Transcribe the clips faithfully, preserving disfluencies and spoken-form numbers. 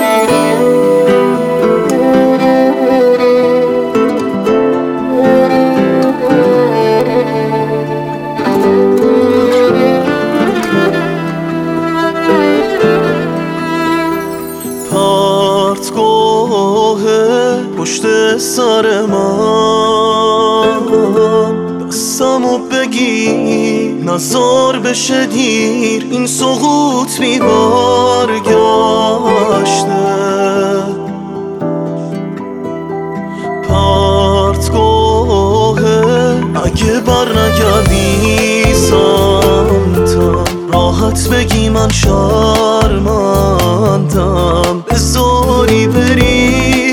پرتگاه پشت سر من، دستمو بگی نزار بشه دیر، این سقوط می برگشته. پرتگاه اگه بر نگردی سمتم، راحت بگی من شرمندم، بذاری بری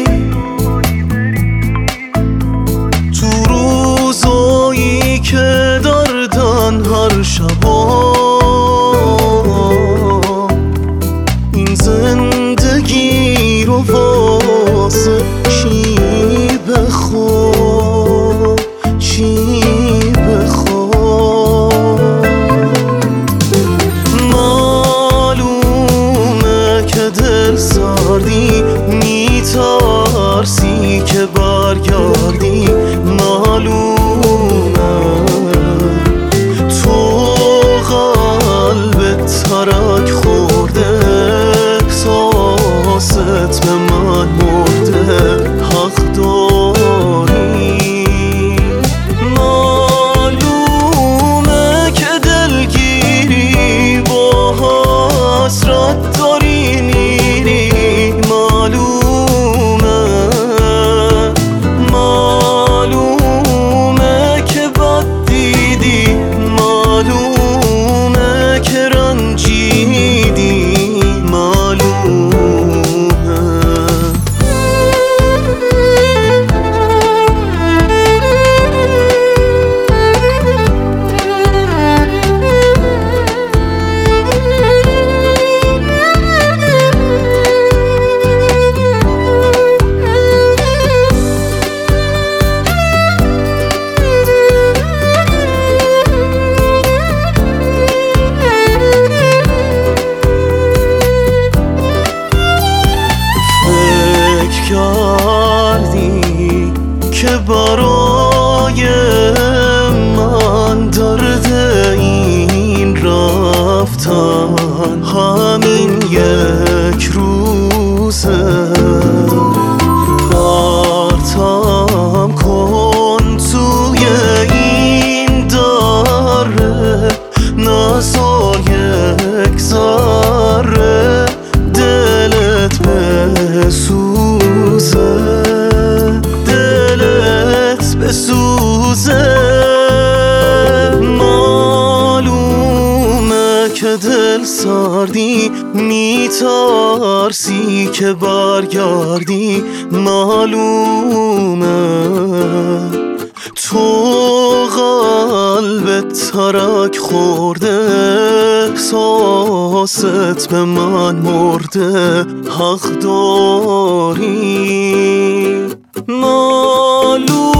تو روزایی که دردن هر شبا. این زندگی رو واسه چی بخوام، چی بخوام؟ معلومه که دل سردی، میترسی که برگردی. معلومه تو قلبت ترک خورده، احساست به من مرده، حق داری. معلومه که دلگیری با حسرت داری میری. معلومه معلومه که بد دیدی، معلومه که رنجیدی. معلومه کردی که برای من درد این رفتن همین یک روزه. پرتم کن توی این دره، نزار یک ذره دلت بسوزه، دلت بسوزه. معلومه که دل سردی، میترسی که برگردی. معلومه تو قلبت ترک خورده، احساست به من مرده، حق داری. معلوم